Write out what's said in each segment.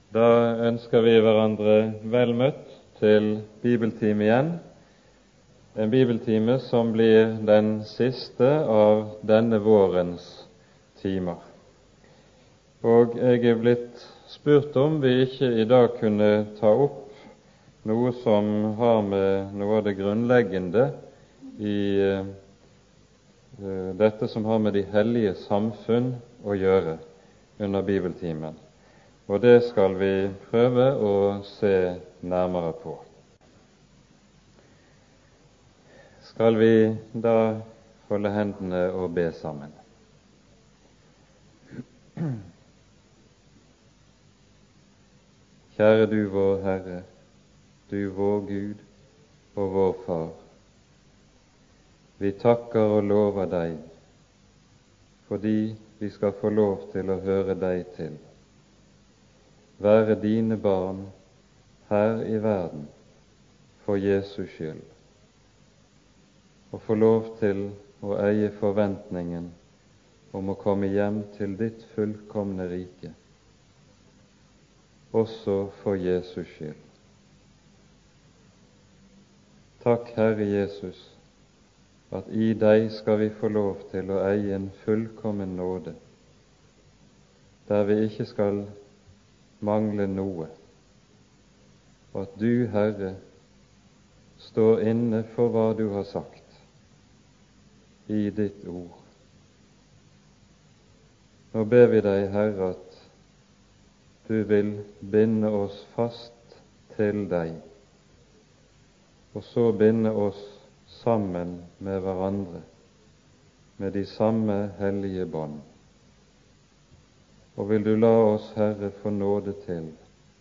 Da ønsker vi hverandre vel møtt til bibeltime igjen, en bibeltime som blir den siste av denne vårens timer. Og jeg er blitt spurt om vi ikke i dag kunne ta opp noe som har med noe av det grunnleggende i dette som har med de hellige samfunn å gjøre under bibeltimen. Og det skal vi prøve å se nærmere på. Skal vi da holde hendene og be sammen? Kjære du vår Herre, du vår Gud og vår Far. Vi takker og lover deg fordi vi skal få lov til å høre deg til, være dine barn her i verden for Jesus skyld, og få lov til å eie forventningen om å komme hjem til ditt fullkomne rike, også for Jesus skyld. Takk, Herre Jesus, at i deg skal vi få lov til å eie en fullkommen nåde, der vi ikke skal mangle noe, og at du, Herre, står inne for hva du har sagt i ditt ord. Nå ber vi deg, Herre, at du vil binde oss fast til deg, og så binde oss sammen med hverandre med de samme hellige bånd. Og vil du la oss, Herre, få nåde til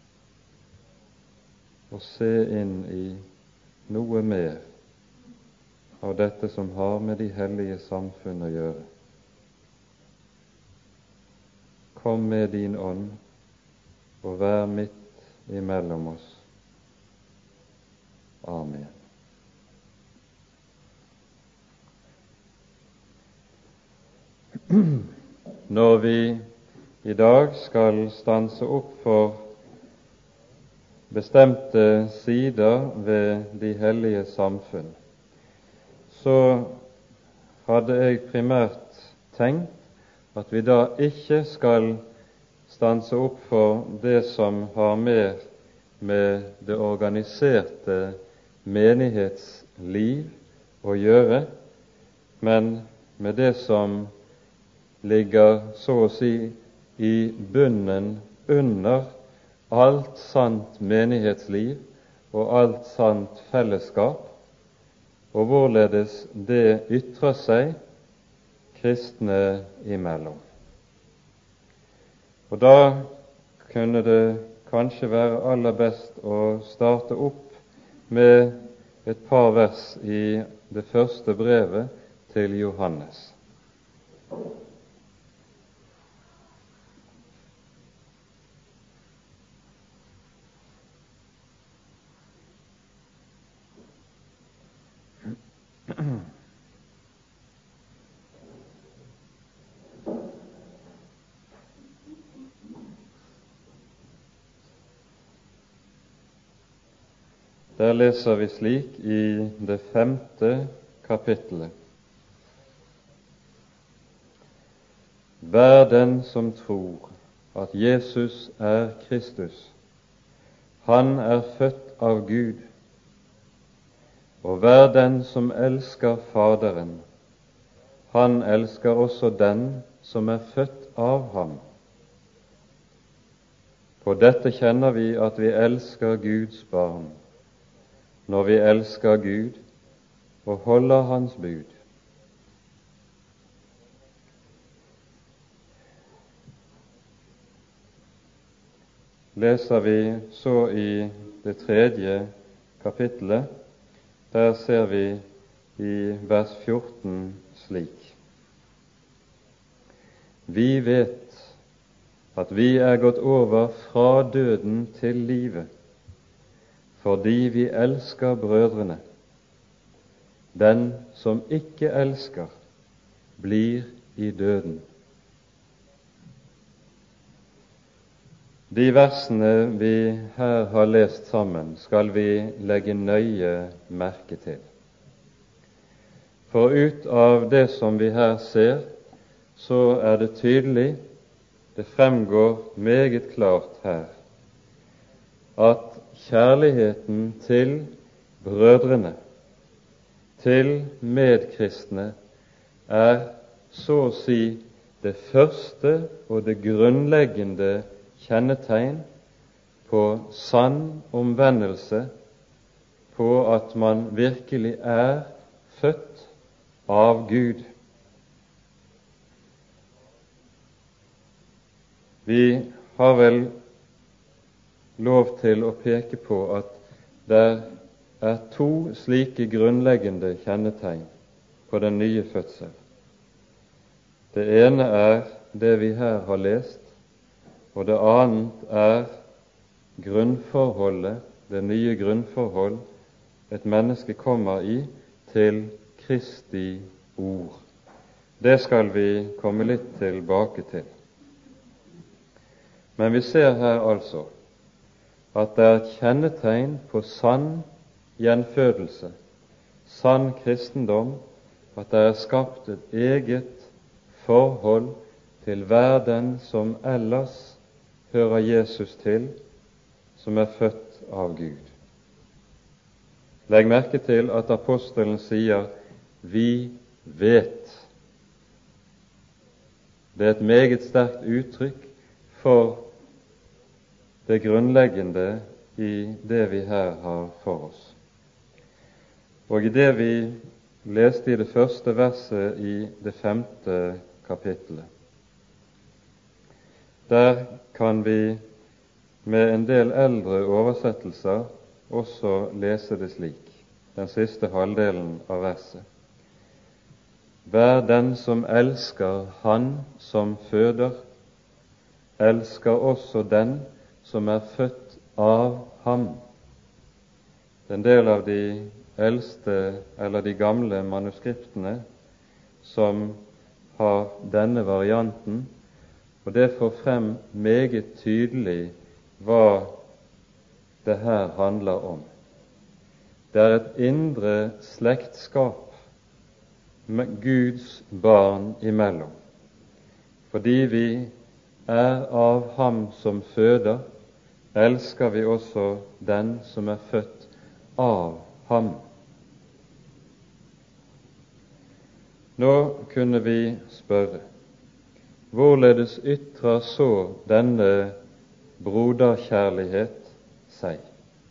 å se inn i noe mer av dette som har med de hellige samfunn å gjøre. Kom med din ånd og vær midt imellom oss. Amen. Når vi i dag skal stanse opp for bestemte sider ved de hellige samfunn, så hadde jeg primært tenkt at vi da ikke skal stanse opp for det som har mer med det organiserte menighetsliv å gjøre, men med det som ligger så å si i bunnen under alt sant menighetsliv og alt sant fellesskap, og hvorledes det ytrer seg kristne imellom. Og da kunne det kanskje være aller best å starte opp med et par vers i det første brevet til Johannes. Der leser vi slik i det 5. kapittelet. Hver den som tror at Jesus er Kristus, han er født av Gud, og hver den som elsker Faderen, han elsker også den som er født av ham. På dette kjenner vi at vi elsker Guds barn, når vi elsker Gud og holder Hans bud. Leser vi så i det 3. kapittelet, der ser vi i vers 14 slik: Vi vet at vi er gått over fra døden til livet, fordi vi elsker brødrene. Den som ikke elsker, blir i døden. De versene vi her har lest sammen, skal vi legge nøye merke til. For ut av det som vi her ser, så er det tydelig, det fremgår meget klart her, at kjærligheten til brødrene, til medkristne, er så å si det første og det grunnleggende kjennetegn på sann omvendelse, på at man virkelig er født av Gud. Vi har vel lov til å peke på at det er to slike grunnleggende kjennetegn på den nye fødsel. Det ene er det vi her har lest, og det annet er grunnforholdet, det nye grunnforhold et menneske kommer i til Kristi ord. Det skal vi komme litt tilbake til. Men vi ser her altså at det er et kjennetegn på sann gjenfødelse, sann kristendom, at det er skapt et eget forhold til hver den som ellers hører Jesus til, som er født av Gud. Legg merke til at apostelen sier «vi vet». Det er et meget sterkt uttrykk for det grunnleggende i det vi her har for oss. Og i det vi leste i det første verset i det 5. kapittelet, der kan vi med en del eldre oversettelser også lese det slik, den siste halvdelen av verset. Hver den som elsker han som føder, elsker også den som er født av ham. En del av de eldste eller de gamle manuskriptene som har denne varianten, og det får frem meget tydelig hva det her handler om. Det er et indre slektskap med Guds barn imellom, fordi vi er av ham som føder, elsker vi også den som er født av ham. Nå kunne vi spørre, hvorledes ytrer så denne broderkjærlighet seg?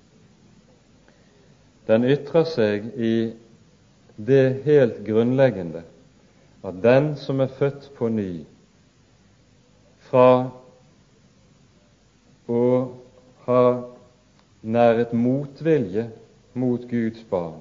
Den ytrer seg i det helt grunnleggende at den som er født på ny, fra å ha næret motvilje mot Guds barn,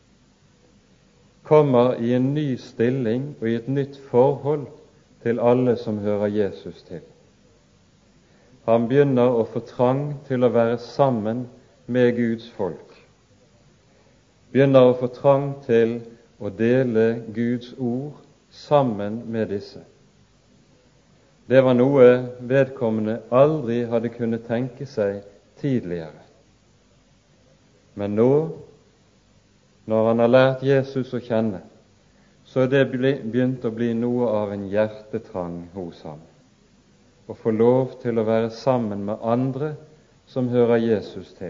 kommer i en ny stilling og i et nytt forhold til alle som hører Jesus til. Han begynner å få trang til å være sammen med Guds folk, begynner å få trang til å dele Guds ord sammen med disse. Det var noe vedkommende aldri hadde kunnet tenke seg tidligere. Men nå, når han har lært Jesus å kjenne, så er det begynt å bli noe av en hjertetrang hos ham, å få lov til å være sammen med andre som hører Jesus til.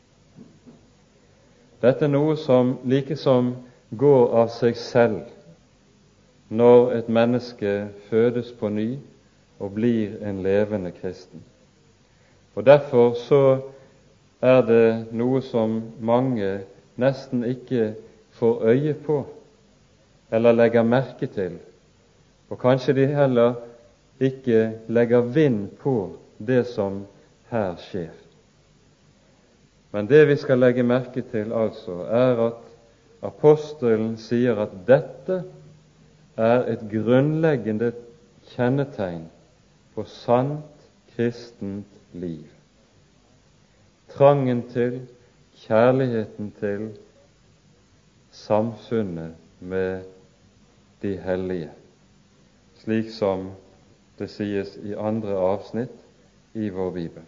Dette er noe som likesom går av seg selv når et menneske fødes på ny og blir en levende kristen. Og derfor så er det noe som mange nesten ikke får øye på eller legger merke til, og kanskje de heller ikke legger vind på det som her skjer. Men det vi skal legge merke til altså, er at apostelen sier at dette er et grunnleggende kjennetegn på sant kristent liv. Trangen til, kjærligheten til samfunnet med de hellige, slik som det sies i andre avsnitt, i vår Bibel.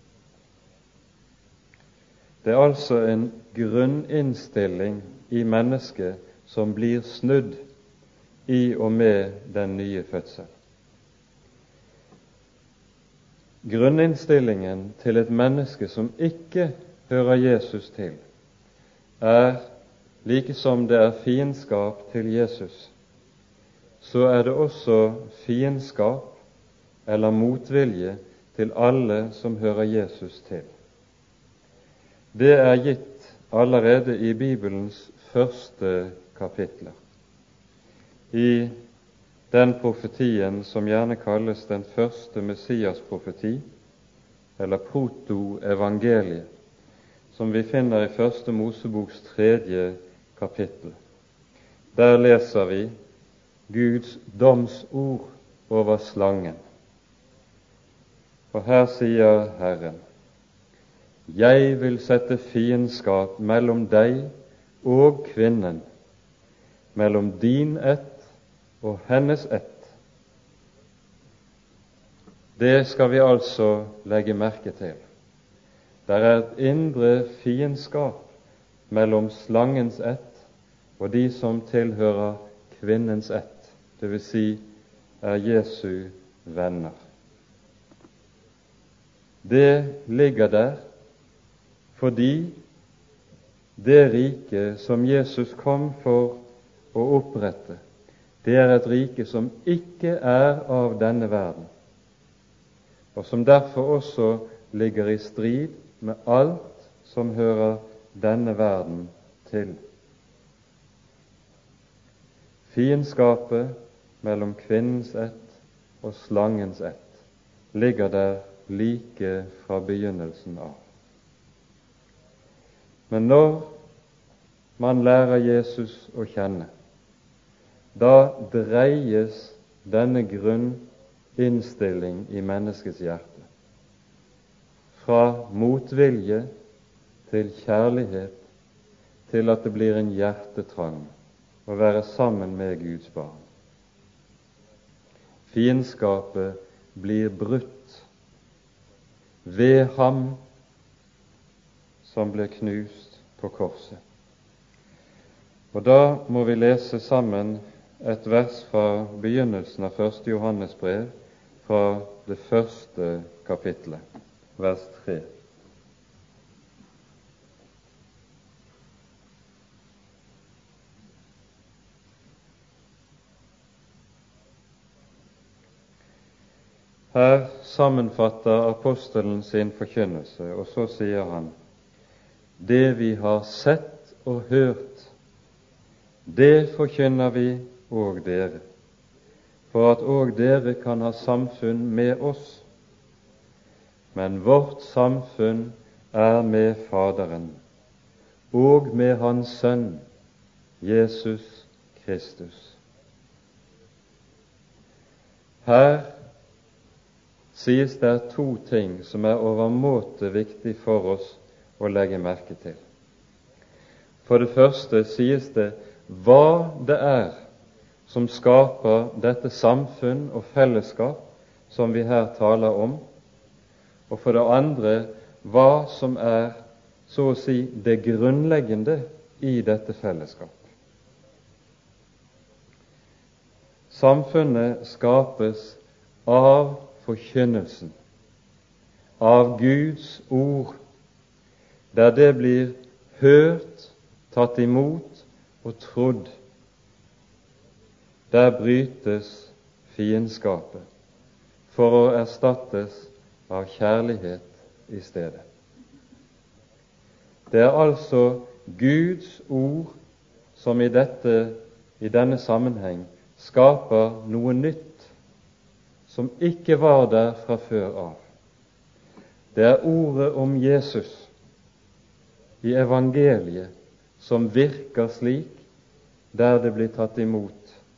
Det er altså en grunninnstilling i mennesket som blir snudd i og med den nye fødsel. Grunninnstillingen til et menneske som ikke hører Jesus til, er like som det er fiendskap til Jesus, så er det også fiendskap eller motvilje til alle som hører Jesus til. Det er gitt allerede i Bibelens første kapitler. I den profetien som gjerne kalles den første Messias-profeti, eller protoevangeliet, som vi finner i første Moseboks 3. kapittel. Der leser vi Guds domsord over slangen. Og her sier Herren: Jeg vil sette fiendskap mellom deg og kvinnen, mellom din ett og hennes ett. Det skal vi altså legge merke til. Det er et indre fiendskap mellom slangens ett og de som tilhører kvinnens ett, det vil si er Jesu venner. Det ligger der fordi det rike som Jesus kom for å opprette, det er et rike som ikke er av denne verden, og som derfor også ligger i strid med alt som hører denne verden til. Fiendskapet mellom kvinnens ett og slangens ett ligger der like fra begynnelsen av. Men når man lærer Jesus å kjenne, da dreies denne grunninnstilling i menneskets hjerte fra motvilje til kjærlighet, til at det blir en hjertetrang å være sammen med Guds barn. Fiendskapet blir brutt ved ham som ble knust på korset. Og da må vi lese sammen et vers fra begynnelsen av 1. Johannes brev, fra det første kapitlet, vers 3. Her sammenfatter apostelen sin forkynnelse, og så sier han: Det vi har sett og hørt, det forkynner vi og dere, for at og dere kan ha samfunn med oss. Men vårt samfunn er med Faderen og med Hans Sønn, Jesus Kristus. Her sies det to ting som er overmåte viktig for oss å legge merke til. For det første sies det hva det er som skaper dette samfunn og fellesskap som vi her taler om, og for det andre hva som er, så å si, det grunnleggende i dette fellesskap. Samfunnet skapes av forkynnelsen, av Guds ord, der det blir hørt, tatt imot og trodd. Der brytes fiendskapet for å erstattes av kjærlighet i stedet. Det er altså Guds ord som i denne sammenheng skaper noe nytt som ikke var der fra før av. Det er ordet om Jesus i evangeliet som virker slik der det blir tatt imot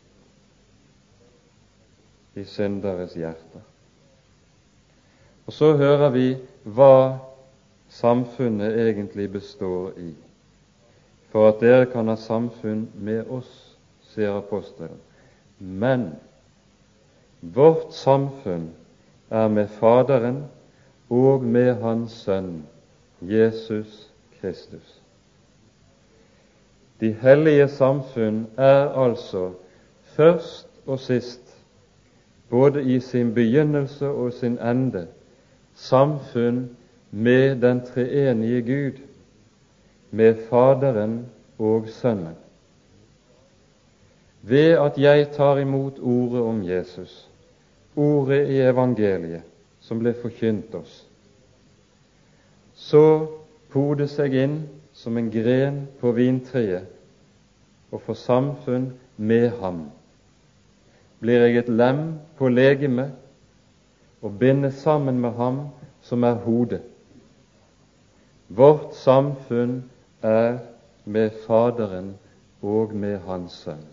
i synderes hjerter. Og så hører vi hva samfunnet egentlig består i. For at dere kan ha samfunn med oss, sier apostelen. Men vårt samfunn er med Faderen og med Hans Sønn, Jesus Kristus. De hellige samfunn er altså først og sist, både i sin begynnelse og sin ende, samfunn med den treenige Gud, med Faderen og Sønnen. Ved at jeg tar imot ordet om Jesus, ordet i evangeliet som ble forkynt oss, så podes jeg inn som en gren på vintreet og får samfunn med ham. Blir jeg et lem på legemet og bindes sammen med ham som er hodet. Vårt samfunn er med Faderen og med Hans Sønn.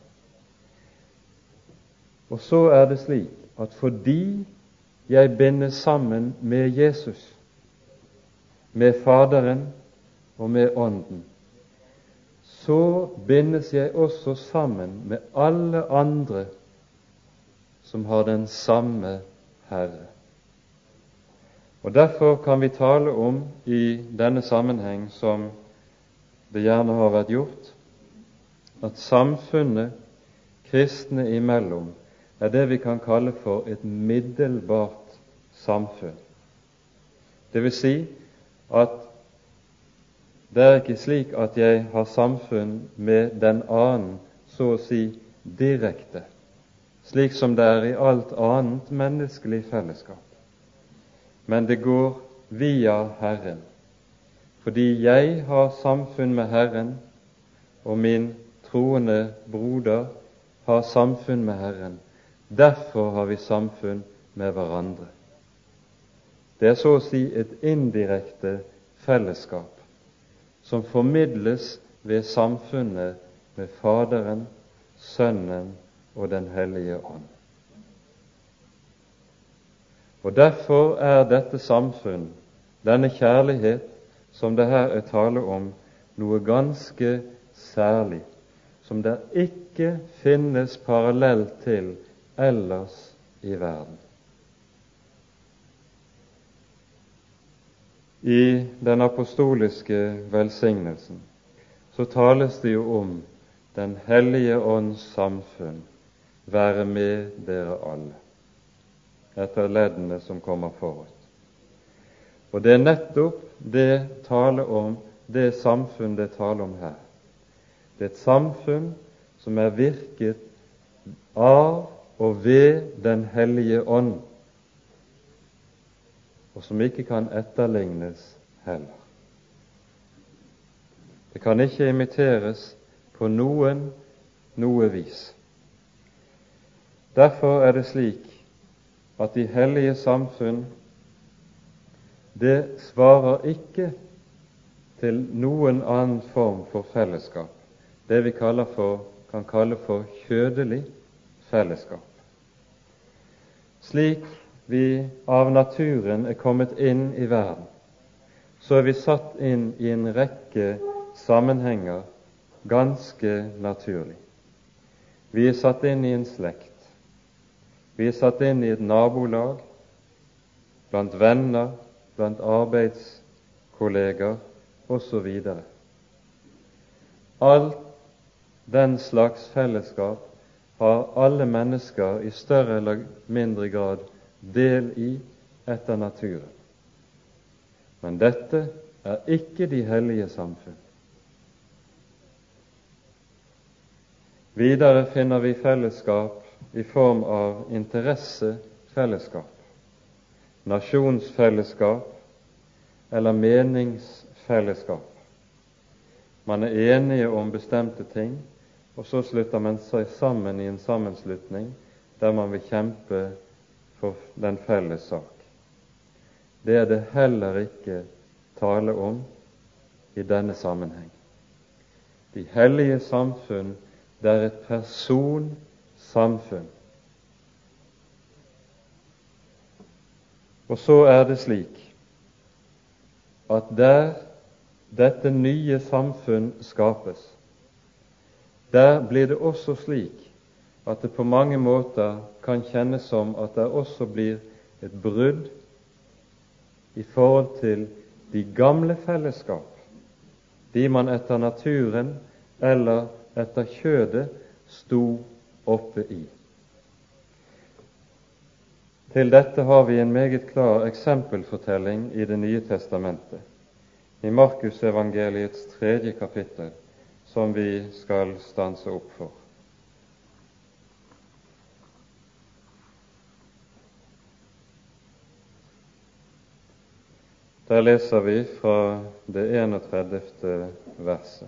Og så er det slik at fordi jeg bindes sammen med Jesus, med Faderen og med Ånden, så bindes jeg også sammen med alle andre som har den samme Herre. Og derfor kan vi tale om i denne sammenheng, som det gjerne har vært gjort, at samfunnet kristne imellom er det vi kan kalle for et middelbart samfunn. Det vil si at det er ikke slik at jeg har samfunn med den annen, så å si direkte, slik som det er i alt annet menneskelig fellesskap. Men det går via Herren, fordi jeg har samfunn med Herren, og min troende broder har samfunn med Herren. Derfor har vi samfunn med hverandre. Det er så å si et indirekte fellesskap som formidles ved samfunnet med Faderen, Sønnen og Den hellige ånd. Og derfor er dette samfunn, denne kjærlighet som det her er tale om, noe ganske særlig, som det ikke finnes parallell til ellers i verden. I den apostoliske velsignelsen så tales det jo om Den hellige ånds samfunn, være med dere alle, etter leddene som kommer forut. Og det er nettopp det tale om, det samfunn det taler om her. Det er et samfunn som er virket av og ved Den hellige ånd, og som ikke kan etterlignes heller. Det kan ikke imiteres på noe vis. Derfor er det slik at de hellige samfunn, det svarer ikke til noen annen form for fellesskap, det vi kan kalle for kjødelig fellesskap. Slik vi av naturen er kommet inn i verden, så er vi satt inn i en rekke sammenhenger ganske naturlig. Vi er satt inn i en slekt, vi er satt inn i et nabolag, blant venner, blant arbeidskolleger osv. Alt den slags fellesskap har alle mennesker i større eller mindre grad del i etter naturen. Men dette er ikke de hellige samfunn. Videre finner vi fellesskap i form av interessefellesskap, nasjonsfellesskap eller meningsfellesskap. Man er enige om bestemte ting, og så slutter man seg sammen i en sammenslutning der man vil kjempe for den felles sak. Det er det heller ikke tale om i denne sammenheng. De hellige samfunn, det er et personsamfunn. Og så er det slik at der dette nye samfunn skapes, der blir det også slik at det på mange måter kan kjennes som at det også blir et brudd i forhold til de gamle fellesskap, de man etter naturen eller etter kjødet sto oppe i. Til dette har vi en meget klar eksempelfortelling i Det nye testamentet, i Markusevangeliets 3. kapittel, som vi skal stanse opp for. Der leser vi fra det 31. verset.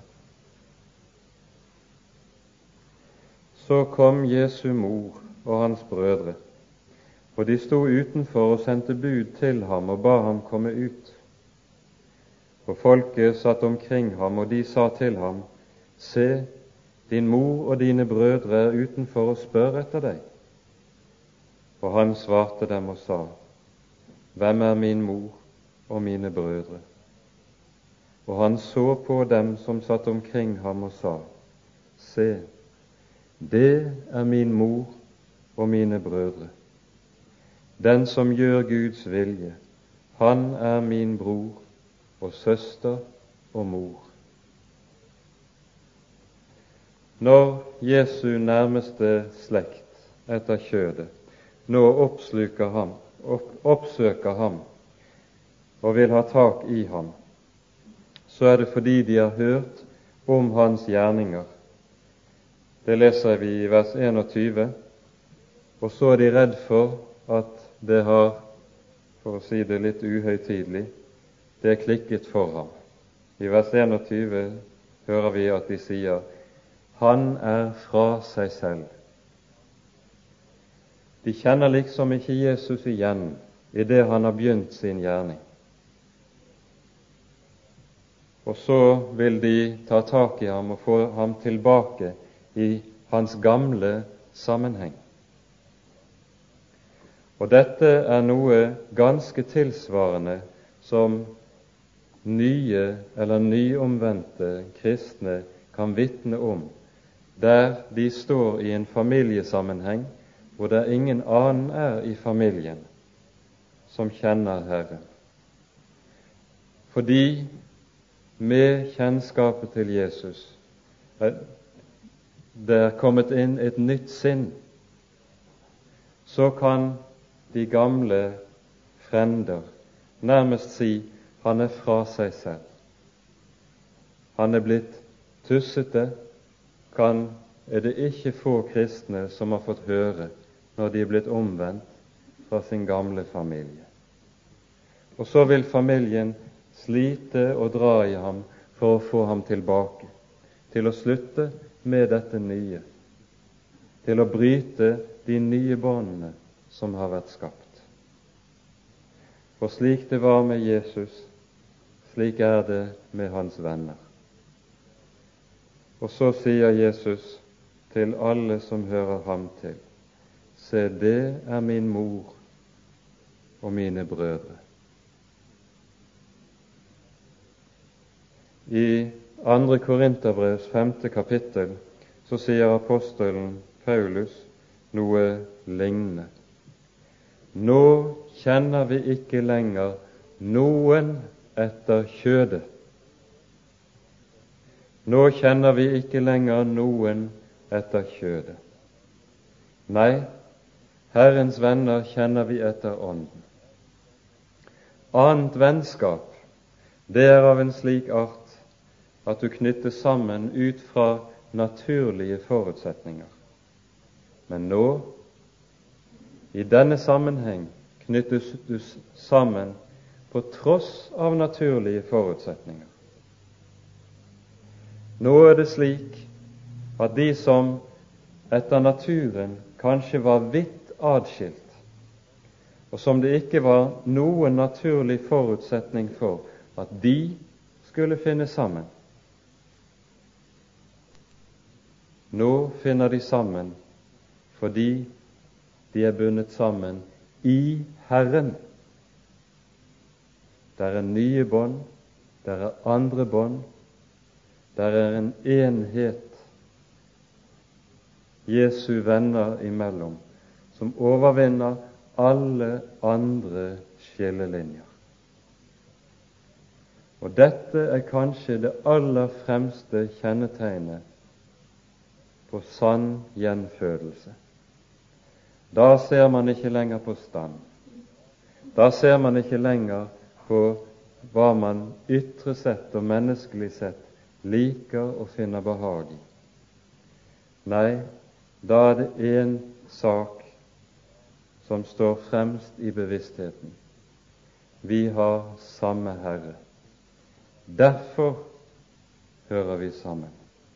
Så kom Jesu mor og hans brødre, og de sto utenfor og sendte bud til ham og ba ham komme ut. Og folket satt omkring ham, og de sa til ham, Se, din mor og dine brødre er utenfor og spør etter deg. Og han svarte dem og sa, Hvem er min mor og mine brødre? Og han så på dem som satt omkring ham og sa, Se, det er min mor og mine brødre. Den som gjør Guds vilje, han er min bror og søster og mor. Når Jesu nærmeste slekt etter kjødet nå oppsøker ham og vil ha tak i ham, så er det fordi de har hørt om hans gjerninger. Det leser vi i vers 21, og så er de redd for at det har, for å si det litt uhøytidelig, det er klikket for ham. I vers 21 hører vi at de sier, han er fra seg selv. De kjenner liksom ikke Jesus igjen i det han har begynt sin gjerning. Og så vil de ta tak i ham og få ham tilbake i hans gamle sammenheng. Og dette er noe ganske tilsvarende som nye eller nyomvendte kristne kan vitne om, der de står i en familiesammenheng hvor det ingen annen er i familien som kjenner Herren. Fordi med kjennskapet til Jesus det er kommet inn et nytt sinn, så kan de gamle frender nærmest si han er fra seg selv. Han er blitt tussete, er det ikke få kristne som har fått høre når de er blitt omvendt fra sin gamle familie. Og så vil familien slite og dra i ham for å få ham tilbake, til å slutte med dette nye, til å bryte de nye båndene som har vært skapt. For slik det var med Jesus, slik er det med hans venner. Og så sier Jesus til alle som hører ham til, Se, det er min mor og mine brødre. I 2. Korinterbrevs 5. kapittel så sier apostelen Paulus noe lignende. Nå kjenner vi ikke lenger noen etter kjødet. Nå kjenner vi ikke lenger noen etter kjødet. Nei, Herrens venner kjenner vi etter ånden. Annet vennskap, det er av en slik art at du knyttes sammen ut fra naturlige forutsetninger. Men nå, i denne sammenheng, knyttes du sammen på tross av naturlige forutsetninger. Nå er det slik at de som etter naturen kanskje var vidt adskilt, og som det ikke var noen naturlig forutsetning for at de skulle finne sammen, nå finner de sammen fordi de er bundet sammen i Herren. Der er nye bånd, der er andre bånd, der er en enhet Jesu venner imellom, som overvinner alle andre skillelinjer. Og dette er kanskje det aller fremste kjennetegnet på sann gjenfødelse. Da ser man ikke lenger på stand. Da ser man ikke lenger på hva man ytre sett og menneskelig sett liker og finner behag i. Nei, da er det en sak som står fremst i bevisstheten. Vi har samme Herre. Derfor hører vi sammen.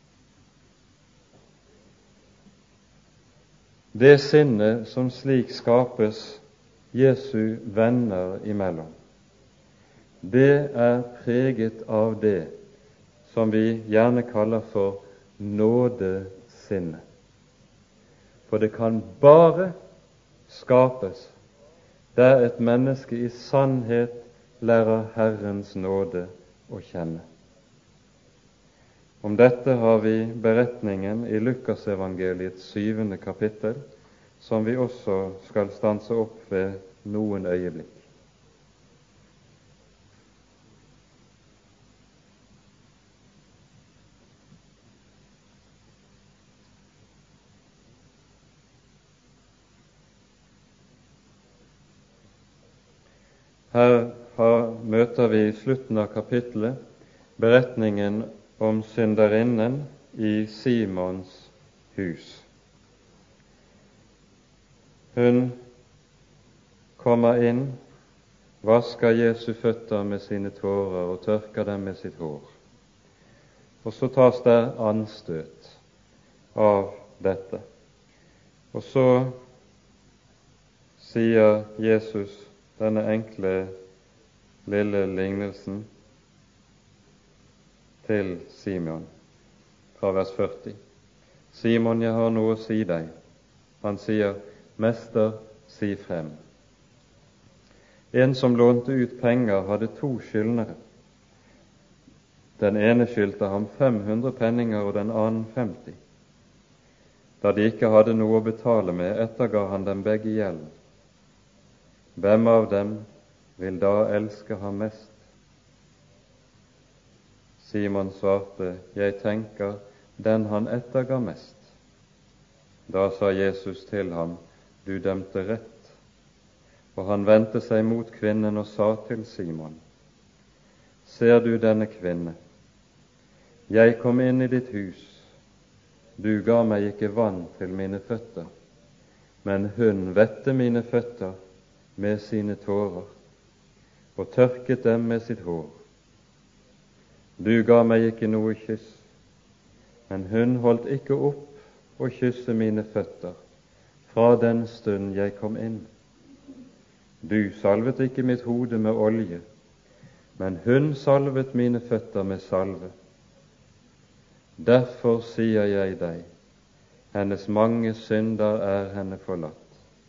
Det sinnet som slik skapes Jesu venner imellom, det er preget av det som vi gjerne kaller for nådesinnet. For det kan bare skapes der et menneske i sannhet lærer Herrens nåde å kjenne. Om dette har vi beretningen i Lukasevangeliets 7. kapittel, som vi også skal stanse opp ved noen øyeblikk. Her møter vi i slutten av kapittelet beretningen om synderinnen i Simons hus. Hun kommer inn, vasker Jesu føtter med sine tårer og tørker dem med sitt hår. Og så tas det anstøt av dette. Og så sier Jesus denne enkle, lille lignelsen til Simon fra vers 40. Simon, jeg har noe å si deg. Han sier, Mester, si frem. En som lånte ut penger, hadde 2 skyldnere. Den ene skyldte ham 500 penninger og den annen 50. Da de ikke hadde noe å betale med, etterga han dem begge gjelden. Hvem av dem vil da elske ham mest? Simon svarte, jeg tenker den han etterga mest. Da sa Jesus til ham, du dømte rett. Og han vendte seg mot kvinnen og sa til Simon, ser du denne kvinne? Jeg kom inn i ditt hus. Du ga meg ikke vann til mine føtter, men hun vette mine føtter med sine tårer og tørket dem med sitt hår. Du ga meg ikke noe kyss, men hun holdt ikke opp å kysse mine føtter fra den stund jeg kom inn. Du salvet ikke mitt hode med olje, men hun salvet mine føtter med salve. Derfor sier jeg deg, hennes mange synder er henne forlatt,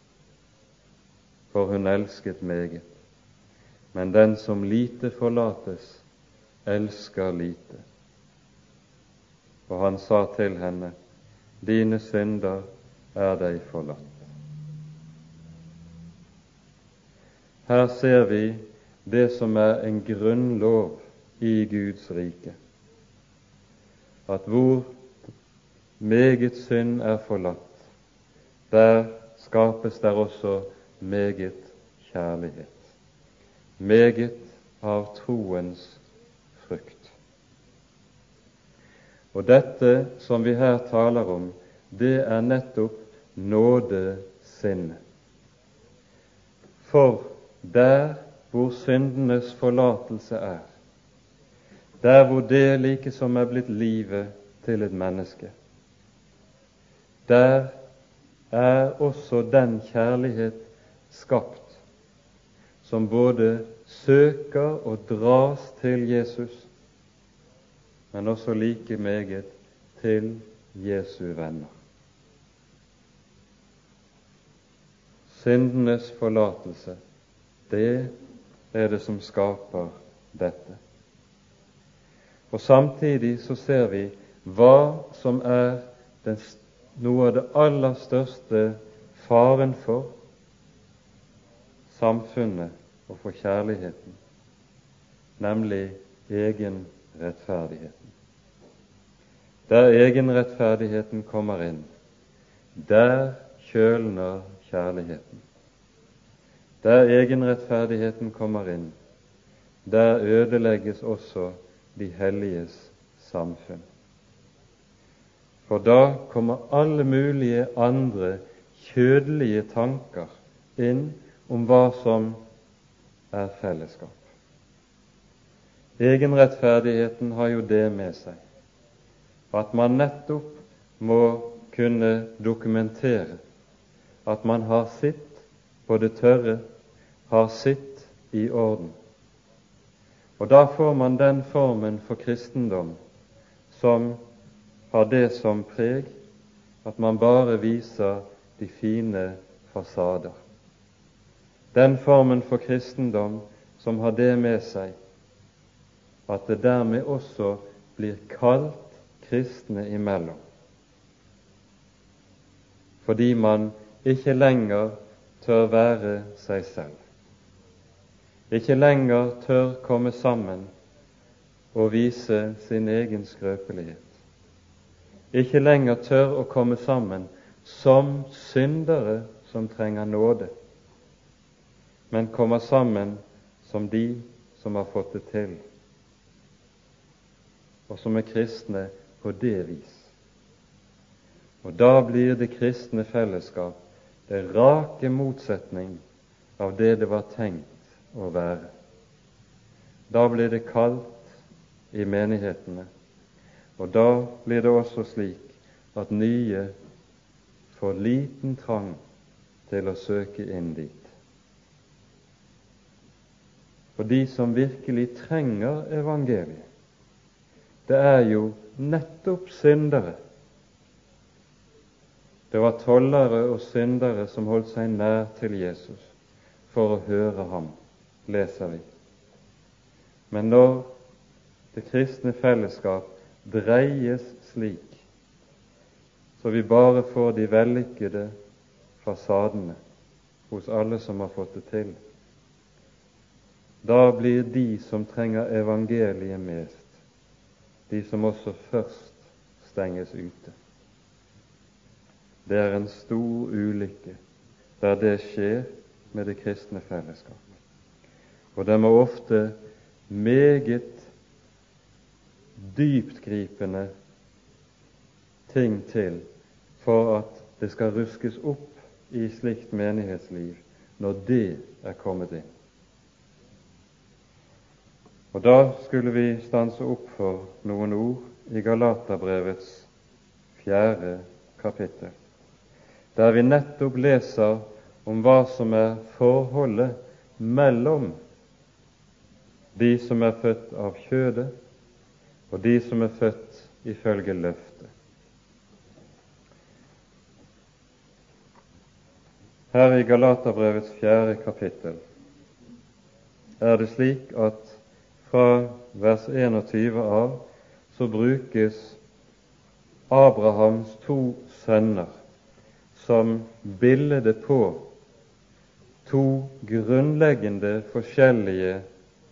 for hun elsket meget. Men den som lite forlates, elsker lite. Og han sa til henne, dine synder er deg forlatt. Her ser vi det som er en grunnlov i Guds rike, at hvor meget synd er forlatt, der skapes der også meget kjærlighet, meget av troens frukt. Og dette som vi her taler om, det er nettopp nådesinnet. For der hvor syndenes forlatelse er, der hvor det like som er blitt livet til et menneske, der er også den kjærlighet skapt som både søker og dras til Jesus, men også like meget til Jesu venner. Syndenes forlatelse, det er det som skaper dette. Og samtidig så ser vi hva som er noe av det aller største faren for samfunnet og for kjærligheten, nemlig egenrettferdigheten. Der egenrettferdigheten kommer inn, der kjølner kjærligheten. Der egenrettferdigheten kommer inn, der ødelegges også de helliges samfunn. For da kommer alle mulige andre kjødelige tanker inn om hva som er fellesskap. Egenrettferdigheten har jo det med seg at man nettopp må kunne dokumentere at man har sitt på det tørre, har sitt i orden. Og da får man den formen for kristendom som har det som preg at man bare viser de fine fasader. Den formen for kristendom som har det med seg at det dermed også blir kalt kristne imellom, fordi man ikke lenger tør være seg selv, ikke lenger tør komme sammen og vise sin egen skrøpelighet, ikke lenger tør å komme sammen som syndere som trenger nåde, men kommer sammen som de som har fått det til, og som er kristne på det vis. Og da blir det kristne fellesskap det rake motsetning av det det var tenkt å være. Da blir det kaldt i menighetene, og da blir det også slik at nye får liten trang til å søke inn dit. For de som virkelig trenger evangeliet, det er jo nettopp syndere. Det var tollere og syndere som holdt seg nær til Jesus for å høre ham, leser vi. Men når det kristne fellesskap dreies slik, så vi bare får de vellykkede fasadene hos alle som har fått det til, da blir de som trenger evangeliet mest, de som også først stenges ute. Det er en stor ulykke der det skjer med det kristne fellesskap. Og det må ofte meget dyptgripende ting til for at det skal ruskes opp i slikt menighetsliv når det er kommet inn. Og da skulle vi stanse opp for noen ord i Galaterbrevets 4. kapittel, der vi nettopp leser om hva som er forholdet mellom de som er født av kjødet, og de som er født ifølge løftet. Her i Galaterbrevets 4. kapittel er det slik at fra vers 21 av så brukes Abrahams 2 sønner som bilde på 2 grunnleggende forskjellige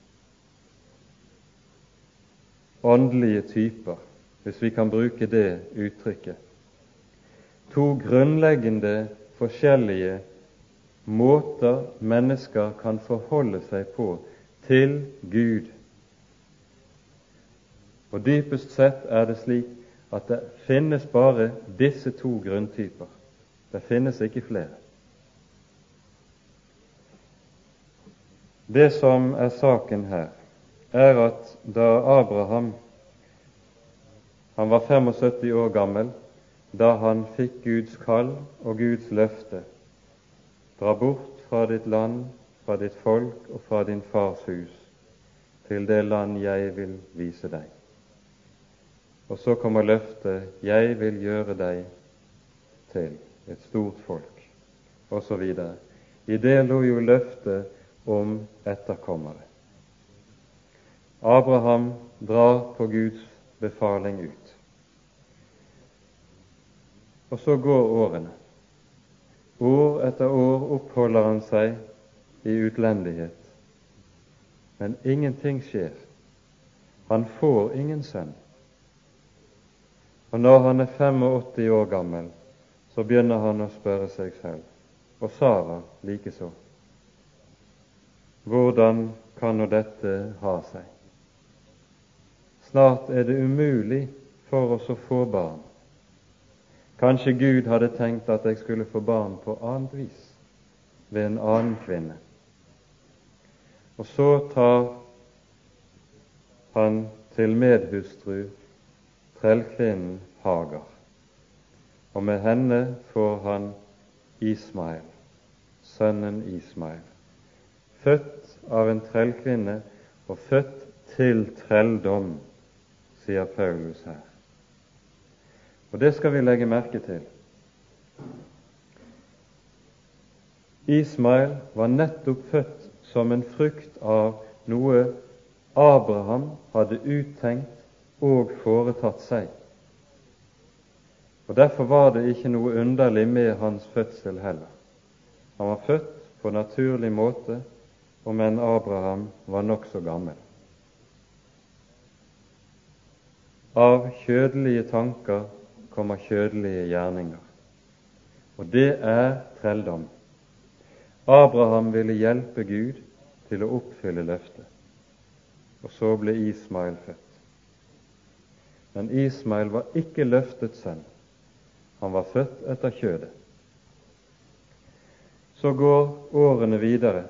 åndelige typer, hvis vi kan bruke det uttrykket. 2 grunnleggende forskjellige måter mennesker kan forholde seg på til Gud. Og dypest sett er det slik at det finnes bare disse 2 grunntyper. Det finnes ikke flere. Det som er saken her, er at da Abraham, han var 75 år gammel, da han fikk Guds kall og Guds løfte, dra bort fra ditt land, fra ditt folk og fra din fars hus, til det land jeg vil vise deg. Og så kommer løftet, jeg vil gjøre deg til et stort folk, og så videre. I det lå jo løftet om etterkommere. Abraham drar på Guds befaling ut. Og så går årene. År etter år oppholder han seg i utlendighet. Men ingenting skjer. Han får ingen sønn. Og når han er 85 år gammel, så begynner han å spørre seg selv, og Sara likeså, hvordan kan nå dette ha seg? Snart er det umulig for oss å få barn. Kanskje Gud hadde tenkt at jeg skulle få barn på annet vis, ved en annen kvinne. Og så tar han til medhustru trellkvinnen Hagar, og med henne får han Ismael, sønnen Ismael, født av en trellkvinne og født til trelldom, sier Paulus her. Og det skal vi legge merke til. Ismael var nettopp født som en frukt av noe Abraham hadde uttenkt og foretatt seg. Og derfor var det ikke noe underlig med hans fødsel heller. Han var født på naturlig måte, om enn Abraham var nokså gammel. Av kjødelige tanker kommer kjødelige gjerninger, og det er trelldom. Abraham ville hjelpe Gud til å oppfylle løftet, og så ble Ismael født. Men Ismael var ikke løftets sønn, han var født etter kjødet. Så går årene videre,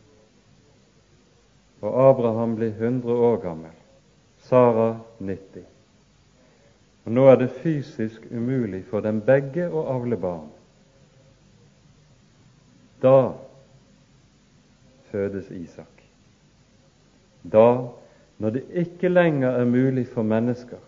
og Abraham blir 100 år gammel, Sara 90. Og nå er det fysisk umulig for dem begge å avle barn. Da fødes Isak. Da, når det ikke lenger er mulig for mennesker,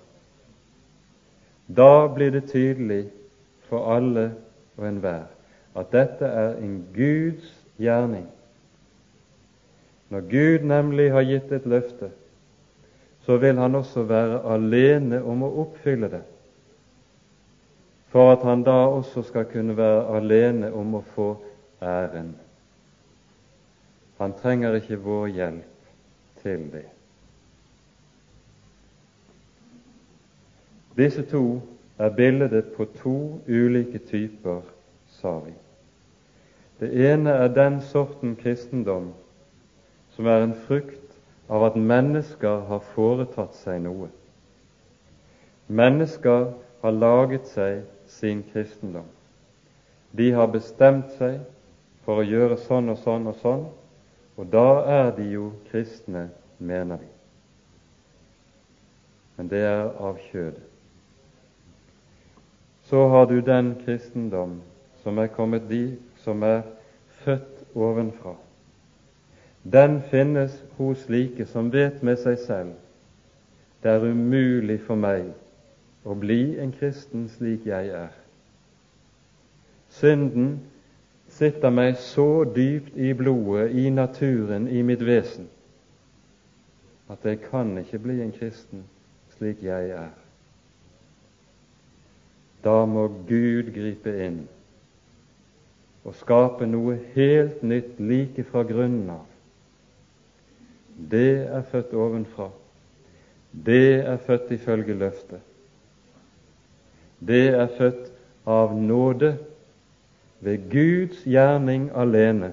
da blir det tydelig for alle og enhver at dette er en Guds gjerning. Når Gud nemlig har gitt et løfte, så vil han også være alene om å oppfylle det, for at han da også skal kunne være alene om å få æren. Han trenger ikke vår hjelp til det. Disse to er bildet på to ulike typer, sa vi. Det ene er den sorten kristendom som er en frukt av at mennesker har foretatt seg noe. Mennesker har laget seg sin kristendom. De har bestemt seg for å gjøre sånn og sånn og sånn, og da er de jo kristne, mener de. Men det er av kjødet. Så har du den kristendom som er kommet de som er født ovenfra. Den finnes hos slike som vet med seg selv: det er umulig for meg å bli en kristen slik jeg er. Synden sitter meg så dypt i blodet, i naturen, i mitt vesen, at jeg kan ikke bli en kristen slik jeg er. Da må Gud gripe inn og skape noe helt nytt like fra grunnen av. Det er født ovenfra. Det er født ifølge løftet. Det er født av nåde, ved Guds gjerning alene.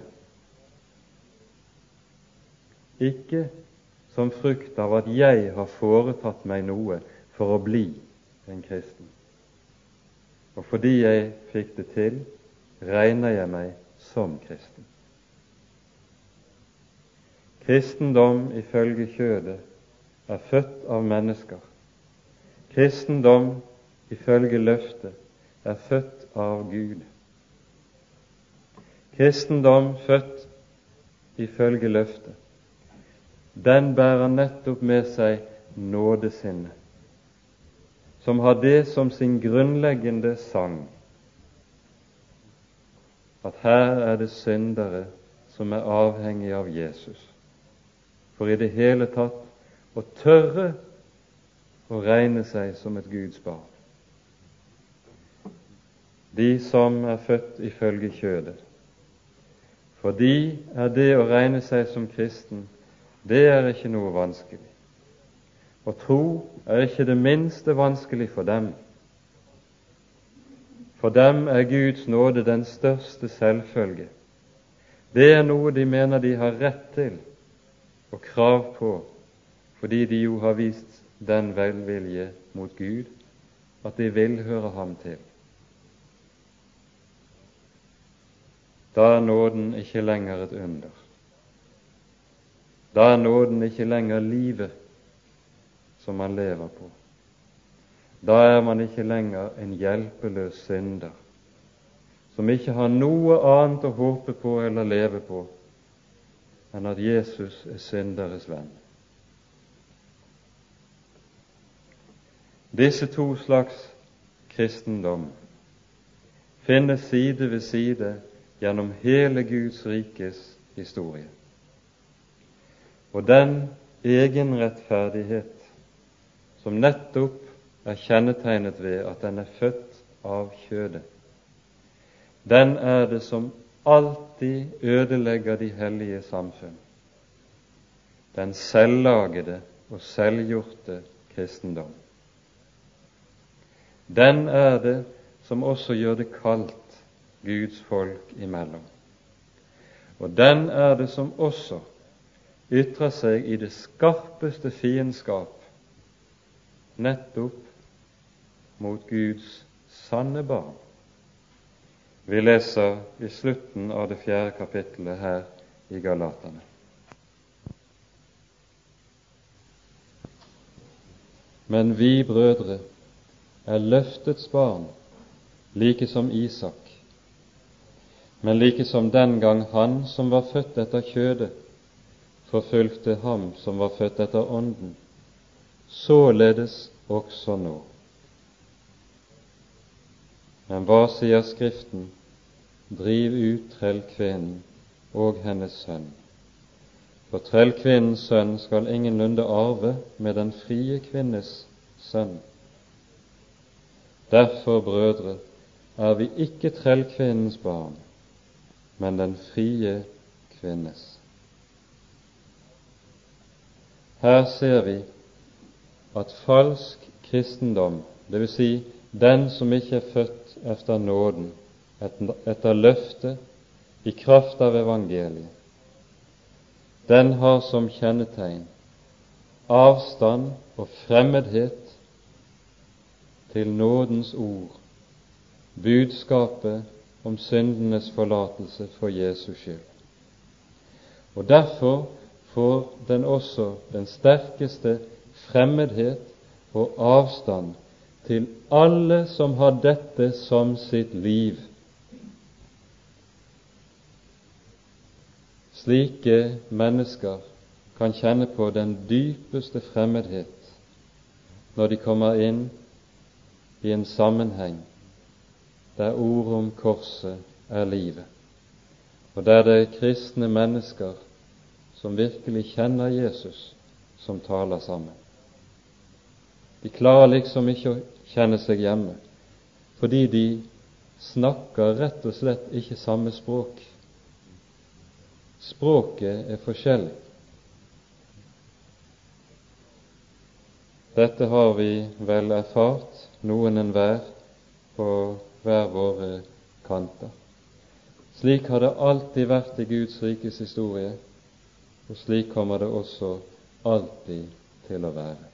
Ikke som frukt av at jeg har foretatt meg noe for å bli en kristen. Og fordi jeg fikk det til, regner jeg meg som kristen. Kristendom ifølge kjødet er født av mennesker. Kristendom ifølge løftet er født av Gud. Kristendom født ifølge løftet, den bærer nettopp med seg nådesinnet, som har det som sin grunnleggende sang, at her er det syndere som er avhengig av Jesus, for i det hele tatt å tørre å regne seg som et Guds barn. De som er født ifølge kjødet, for de er det å regne seg som kristen, det er ikke noe vanskelig. Og tro er ikke det minste vanskelig for dem. For dem er Guds nåde den største selvfølge. Det er noe de mener de har rett til og krav på, fordi de jo har vist den velvilje mot Gud at de vil høre ham til. Da er nåden ikke lenger et under. Da er nåden ikke lenger livet som man lever på. Da er man ikke lenger en hjelpeløs synder, som ikke har noe annet å håpe på eller leve på enn at Jesus er synderes venn. Disse to slags kristendom finnes side ved side gjennom hele Guds rikes historie. Og den egenrettferdighet som nettopp er kjennetegnet ved at den er født av kjødet, den er det som alltid ødelegger de hellige samfunn. Den selvlagede og selvgjorte kristendom. Den er det som også gjør det kaldt Guds folk imellom. Og den er det som også ytrer seg i det skarpeste fiendskap nettopp mot Guds sanne barn. Vi leser i slutten av det 4. kapittelet her i Galaterne. Men vi brødre er løftets barn, like som Isak. Men like som den gang han som var født etter kjødet, forfulgte ham som var født etter ånden, således også nå. Men hva sier Skriften? Driv ut trellkvinnen og hennes sønn. For trellkvinnens sønn skal ingenlunde arve med den frie kvinnes sønn. Derfor, brødre, er vi ikke trellkvinnens barn, men den frie kvinnes. Her ser vi at falsk kristendom, det vil si den som ikke er født efter nåden, etter løftet i kraft av evangeliet, den har som kjennetegn avstand og fremmedhet til nådens ord, budskapet om syndenes forlatelse for Jesus skyld. Og derfor får den også den sterkeste fremmedhet og avstand til alle som har dette som sitt liv. Slike mennesker kan kjenne på den dypeste fremmedhet når de kommer inn i en sammenheng der ordet om korset er livet, og der det er kristne mennesker som virkelig kjenner Jesus, som taler sammen. De klarer liksom ikke å kjenne seg hjemme, fordi de snakker rett og slett ikke samme språk. Språket er forskjellig. Dette har vi vel erfart, noen enhver, på hver våre kanter. Slik har det alltid vært i Guds rikes historie, og slik kommer det også alltid til å være.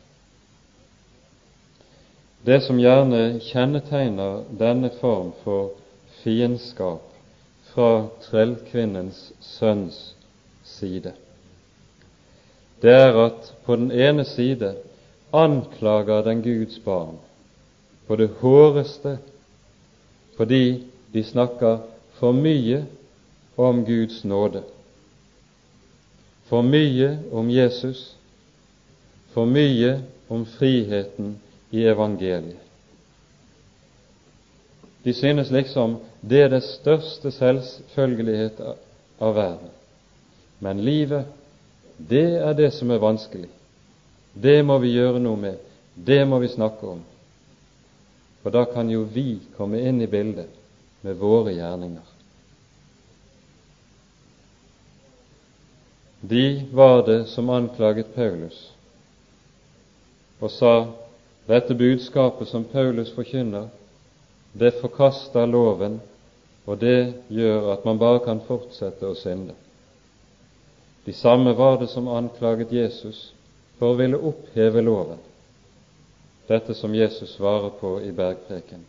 Det som gjerne kjennetegner denne form for fiendskap fra trellkvinnens sønns side, det er at på den ene side anklager den Guds barn på det hårdeste fordi de snakker for mye om Guds nåde, for mye om Jesus, for mye om friheten i evangeliet. De synes liksom det er det største selvfølgelighet av verden. Men livet, det er det som er vanskelig. Det må vi gjøre noe med. Det må vi snakke om. For da kan jo vi komme inn i bildet med våre gjerninger. De var det som anklaget Paulus og sa dette budskapet som Paulus forkynner, det forkaster loven, og det gjør at man bare kan fortsette å synde. De samme var det som anklaget Jesus for å ville oppheve loven, dette som Jesus svarer på i bergpreken.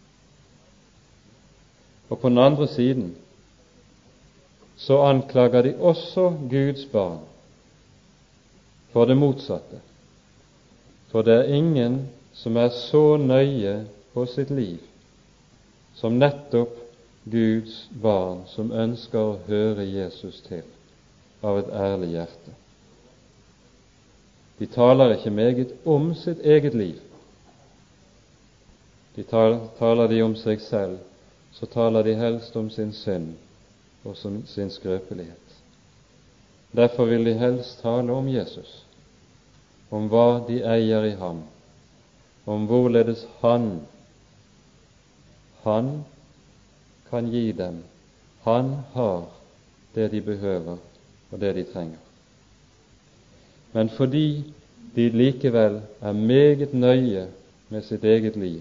Og på den andre siden så anklager de også Guds barn for det motsatte, for det er ingen som er så nøye på sitt liv som nettopp Guds barn som ønsker å høre Jesus til av et ærlig hjerte. De taler ikke meget om sitt eget liv. Taler de om seg selv, så taler de helst om sin synd og sin skrøpelighet. Derfor vil de helst tale om Jesus, om hva de eier i ham, om hvorledes han kan gi dem. Han har det de behøver og det de trenger. Men fordi de likevel er meget nøye med sitt eget liv,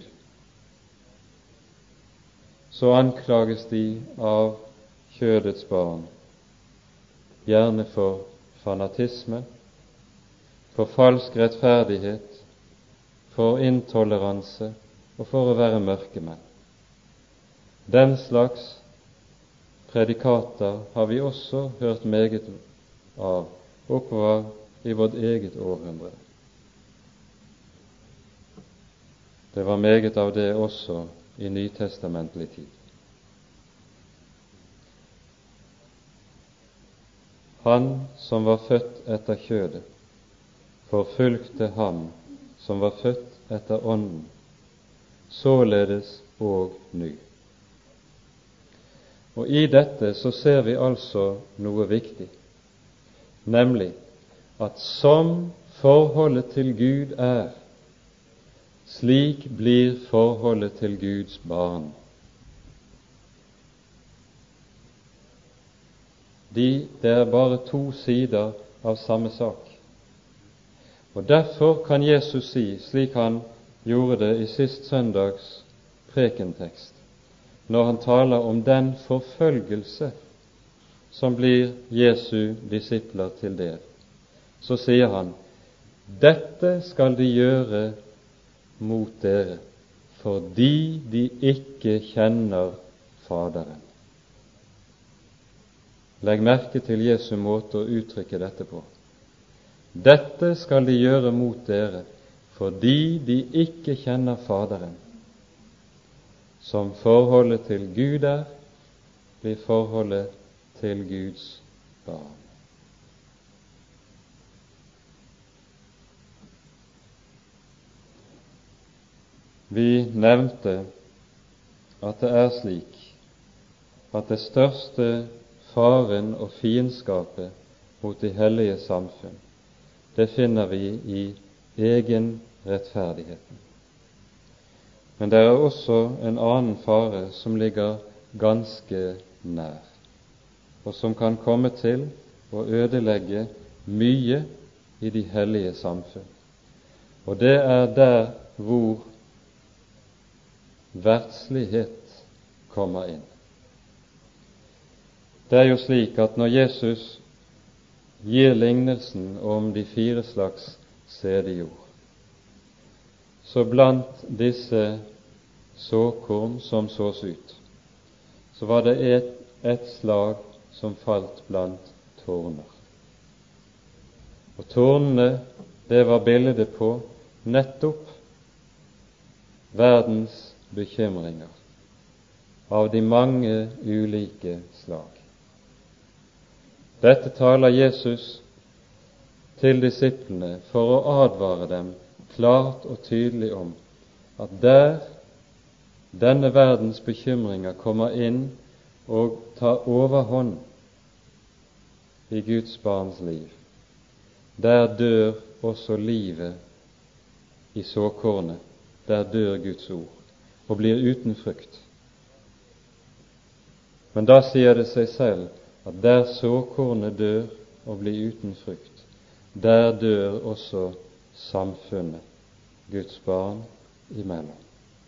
så anklages de av kjødets barn, gjerne for fanatisme, for falsk rettferdighet, for intoleranse og for å være mørkemenn. Den slags predikater har vi også hørt meget av oppover i vårt eget århundre. Det var meget av det også i nytestamentlig tid. Han som var født etter kjødet, forfulgte ham som var født etter ånden, således og nu. Og i dette så ser vi altså noe viktig, nemlig at som forholdet til Gud er, slik blir forholdet til Guds barn. Det er bare to sider av samme sak. Og derfor kan Jesus si, slik han gjorde det i sist søndags prekentekst, når han taler om den forfølgelse som blir Jesu disipler til del, så sier han: dette skal de gjøre mot dere, fordi de ikke kjenner Faderen. Legg merke til Jesu måte å uttrykke dette på. Dette skal de gjøre mot dere, fordi de ikke kjenner Faderen. Som forholdet til Gud er, blir forholdet til Guds barn. Vi nevnte at det er slik at det største faren og fiendskapet mot de hellige samfunn, det finner vi i egen rettferdigheten. Men det er også en annen fare som ligger ganske nær, og som kan komme til å ødelegge mye i de hellige samfunn. Og det er der hvor verdslighet kommer inn. Det er jo slik at når Jesus gir lignelsen om de 4 slags sædjord, så blant disse såkorn som sås ut, så var det et slag som falt blant torner. Og tornene, det var bildet på nettopp verdens bekymringer av de mange ulike slag. Dette taler Jesus til disiplene for å advare dem klart og tydelig om at der denne verdens bekymringer kommer inn og tar overhånd i Guds barns liv, der dør også livet i såkornet, der dør Guds ord og blir uten frukt. Men da sier det seg selv at der såkornet dør og blir uten frukt, der dør også samfunnet Guds barn imellom.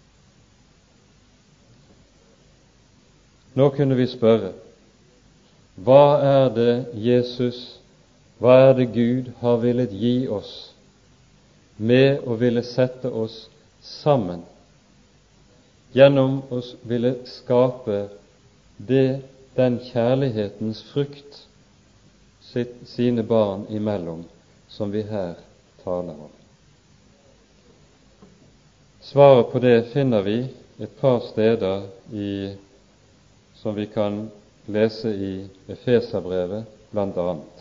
Nå kunne vi spørre, hva er det Jesus, hva er det Gud har villet gi oss med å ville sette oss sammen, gjennom å ville skape den kjærlighetens frukt sine barn imellom, som vi her taler om? Svaret på det finner vi et par steder som vi kan lese i Efeserbrevet blant annet.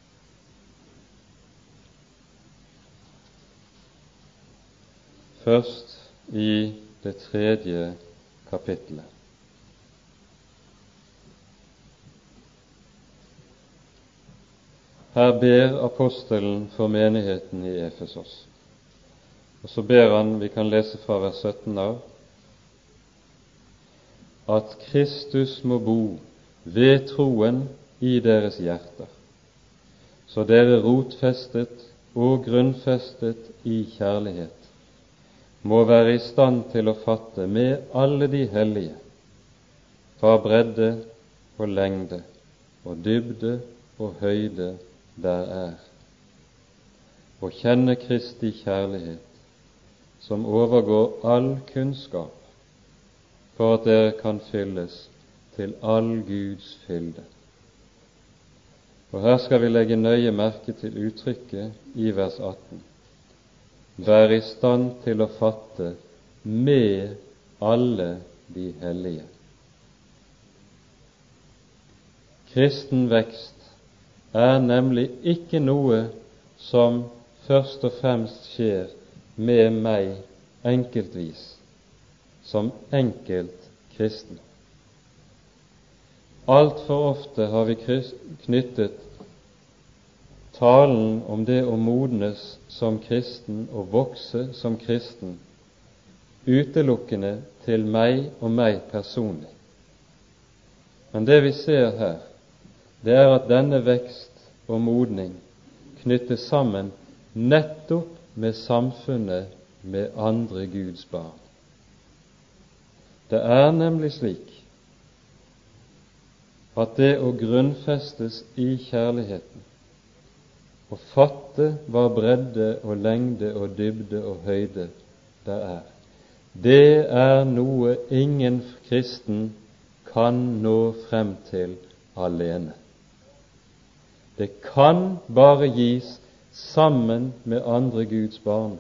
Først i det 3. kapittelet. Her ber apostelen for menigheten i Efesos. Og så ber han, vi kan lese fra vers 17 av, at Kristus må bo ved troen i deres hjerter, så dere rotfestet og grunnfestet i kjærlighet må være i stand til å fatte med alle de hellige hva bredde og lengde og dybde og høyde der er, og kjenne Kristi kjærlighet, som overgår all kunnskap, for at dere kan fylles til all Guds fylde. Og her skal vi legge nøye merke til uttrykket i vers 18. Vær i stand til å fatte med alle de hellige. Kristen vekst er nemlig ikke noe som først og fremst skjer med meg enkeltvis, som enkelt kristen. Altfor ofte har vi knyttet talen om det å modnes som kristen og vokse som kristen utelukkende til meg og meg personlig. Men det vi ser her, det er at denne vekst og modning knyttes sammen nettopp med samfunnet med andre Guds barn. Det er nemlig slik at det å grunnfestes i kjærligheten, å fatte hva bredde og lengde og dybde og høyde der er, det er noe ingen kristen kan nå frem til alene. Det kan bare gis sammen med andre Guds barn.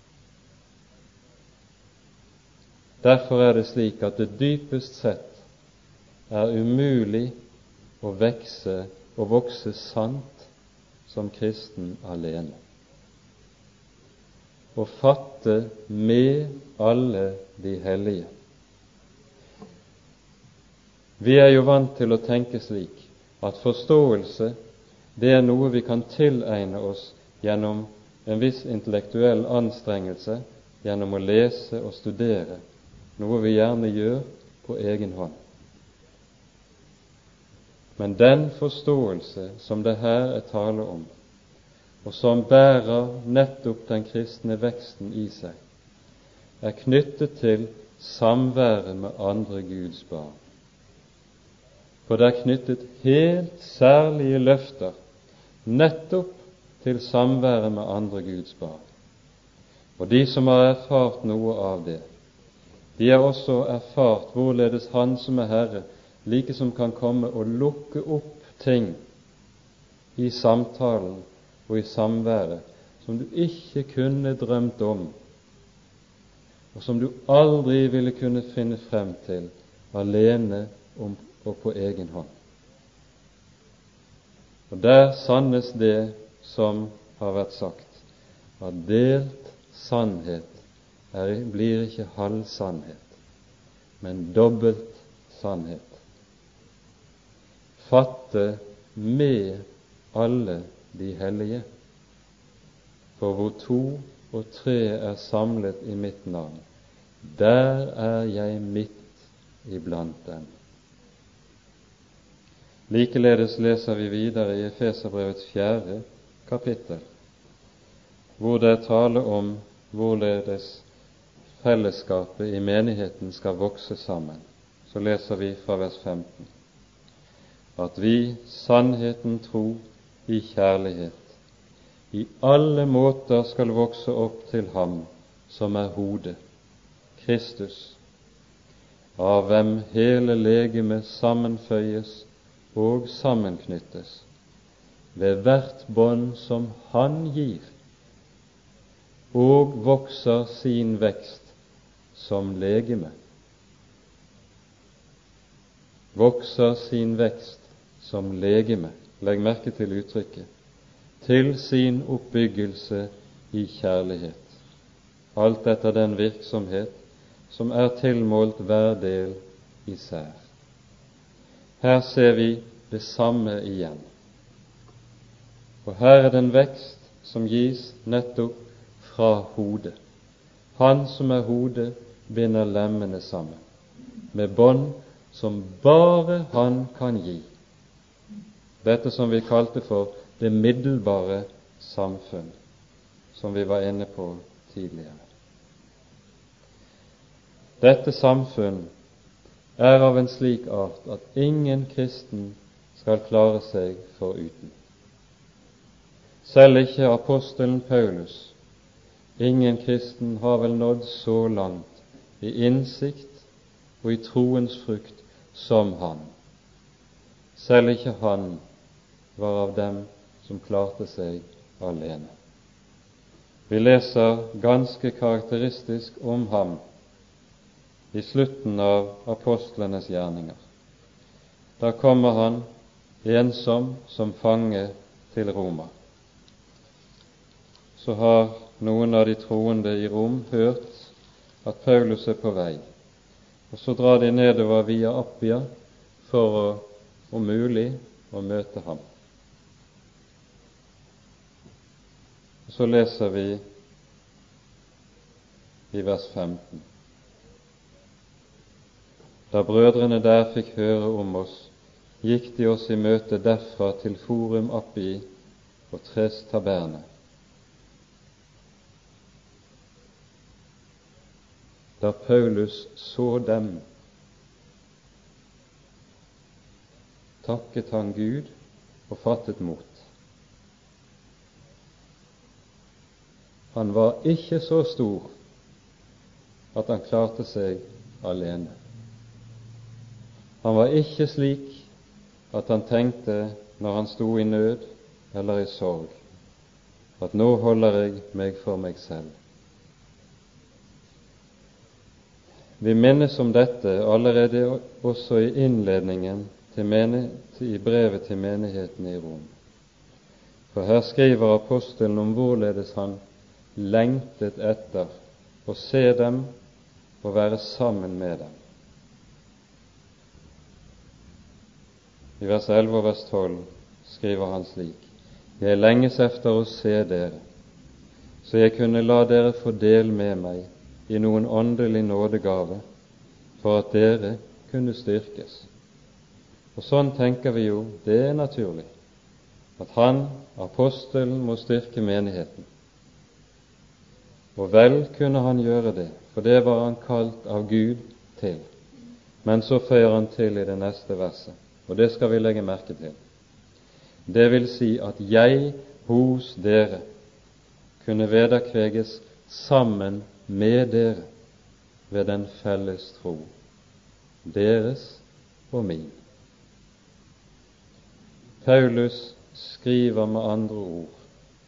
Derfor er det slik at det dypest sett er umulig å vokse sant som kristen alene. Å fatte med alle de hellige. Vi er jo vant til å tenke slik at forståelse, det er noe vi kan tilegne oss gjennom en viss intellektuell anstrengelse, gjennom å lese og studere, noe vi gjerne gjør på egen hånd. Men den forståelse som det her er tale om, og som bærer nettopp den kristne veksten i seg, er knyttet til samværet med andre Guds barn. For det er knyttet helt særlige løfter nettopp til samværet med andre Guds barn. Og de som har erfart noe av det, de har også erfart hvorledes Han som er Herre, like som kan komme og lukke opp ting i samtalen og i samværet som du ikke kunne drømt om, og som du aldri ville kunne finne frem til alene og på egen hånd. Og der sannes det som har vært sagt, at delt sannhet blir ikke halv sannhet, men dobbelt sannhet. Fatte med alle de hellige, for hvor 2 og 3 er samlet i mitt navn, der er jeg midt iblant dem. Likeledes leser vi videre i Efeserbrevets 4. kapittel, hvor det er tale om hvorledes fellesskapet i menigheten skal vokse sammen, så leser vi fra vers 15 at vi sannheten tro i kjærlighet i alle måter skal vokse opp til ham som er hodet, Kristus, av hvem hele legemet sammenføyes og sammenknyttes ved hvert bånd som han gir, og vokser sin vekst som legeme. Vokser sin vekst som legeme, legg merke til uttrykket, til sin oppbyggelse i kjærlighet, alt etter den virksomhet som er tilmålt hver del især. Her ser vi det samme igjen. Og her er den vekst som gis nettopp fra hodet. Han som er hodet, binder lemmene sammen med bånd som bare han kan gi. Dette som vi kalte for det middelbare samfunn, som vi var inne på tidligere. Dette samfunn er av en slik art at ingen kristen skal klare seg foruten. Selv ikke apostelen Paulus, ingen kristen har vel nådd så langt i innsikt og i troens frukt som han. Selv ikke han var av dem som klarte seg alene. Vi leser ganske karakteristisk om ham i slutten av apostlenes gjerninger. Da kommer han ensom som fange til Roma. Så har noen av de troende i Rom hørt at Paulus er på vei, og så drar de nedover via Appia for å, om mulig, å møte ham. Og så leser vi i vers 15. Da brødrene der fikk høre om oss, gikk de oss i møte derfra til Forum Appii og Tres Taberne. Da Paulus så dem, takket han Gud og fattet mot. Han var ikke så stor at han klarte seg alene. Han var ikke slik at han tenkte når han sto i nød eller i sorg, at nå holder jeg meg for meg selv. Vi minnes om dette allerede også i innledningen i brevet til menigheten i Rom. For her skriver apostelen om hvorledes han lengtet etter å se dem og være sammen med dem. I vers 11 og vers 12 skriver han slik: Jeg lenges efter å se dere, så jeg kunne la dere få del med meg i noen åndelig nådegave, for at dere kunne styrkes. Og sånn tenker vi jo, det er naturlig, at han, apostelen, må styrke menigheten. Og vel kunne han gjøre det, for det var han kalt av Gud til. Men så føyer han til i det neste verset, og det skal vi legge merke til. Det vil si at jeg hos dere kunne vederkveges sammen med dere ved den felles tro, deres og min. Paulus skriver med andre ord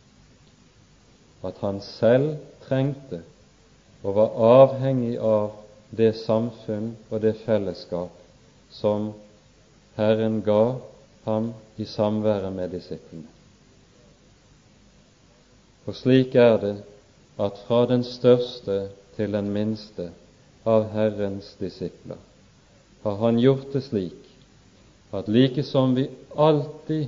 at han selv trengte og var avhengig av det samfunn og det fellesskap som Herren ga ham i samværet med disiplene. Og slik er det at fra den største til den minste av Herrens disipler har han gjort det slik at like som vi alltid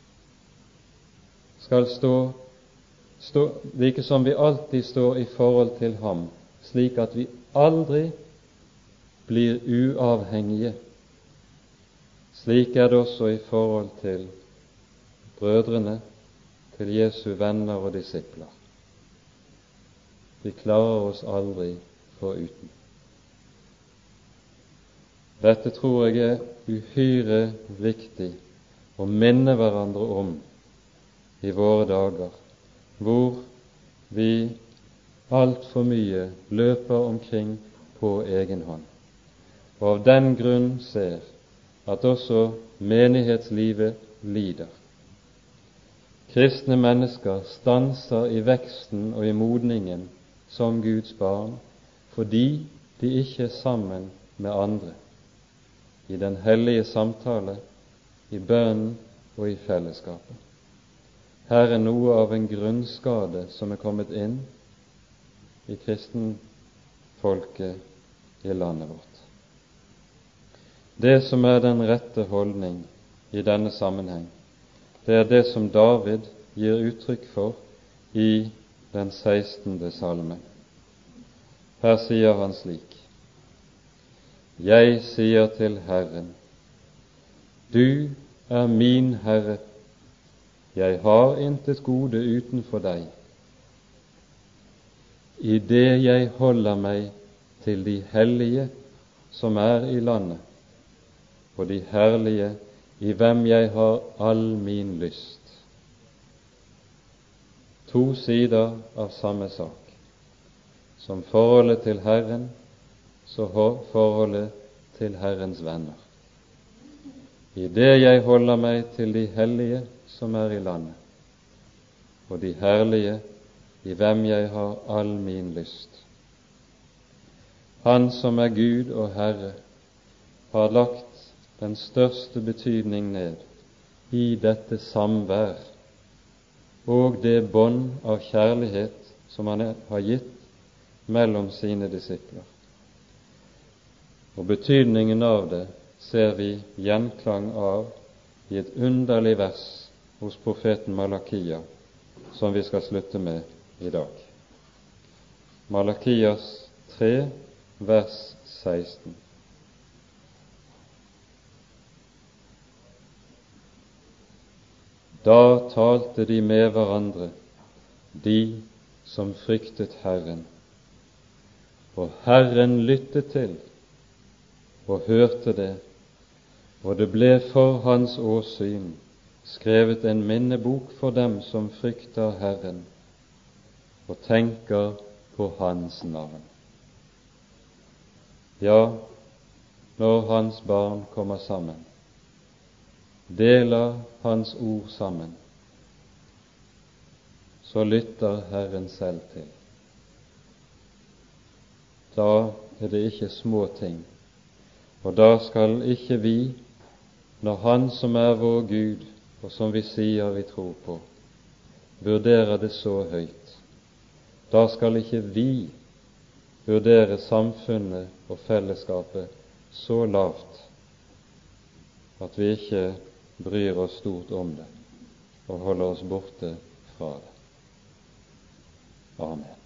står i forhold til ham, slik at vi aldri blir uavhengige, slik er det også i forhold til brødrene, til Jesu venner og disipler. vi klarer oss aldri foruten. Dette tror jeg er uhyre viktig å minne hverandre om i våre dager, hvor vi altfor mye løper omkring på egen hånd, og av den grunn ser at også menighetslivet lider. Kristne mennesker stanser i veksten og i modningen som Guds barn fordi de ikke er sammen med andre i den hellige samtale, i bønnen og i fellesskapet. Her er noe av en grunnskade som er kommet inn i kristenfolket i landet vårt. Det som er den rette holdning i denne sammenheng, det er det som David gir uttrykk for i den 16. salme. Her sier han slik: Jeg sier til Herren, du er min Herre, jeg har intet gode utenfor deg. I det jeg holder meg til de hellige som er i landet, og de herlige i hvem jeg har all min lyst. To sider av samme sak. Som forholdet til Herren, så forholdet til Herrens venner. I det jeg holder meg til de hellige som er i landet, og de herlige i hvem jeg har all min lyst. Han som er Gud og Herre, har lagt den største betydning ned i dette samvær og det bånd av kjærlighet som han har gitt mellom sine disipler. Og betydningen av det ser vi gjenklang av i et underlig vers hos profeten Malakia, som vi skal slutte med i dag. Malakias 3, vers 16. Da talte de med hverandre, de som fryktet Herren, og Herren lyttet til og hørte det, og det ble for hans åsyn skrevet en minnebok for dem som frykter Herren og tenker på hans navn. Ja, når hans barn kommer sammen, deler hans ord sammen, så lytter Herren selv til. Da er det ikke små ting, og da skal ikke vi, når Han som er vår Gud, og som vi sier vi tror på, vurderer det så høyt, da skal ikke vi vurdere samfunnet og fellesskapet så lavt at vi ikke bryr oss stort om det og holder oss borte fra det. Amen.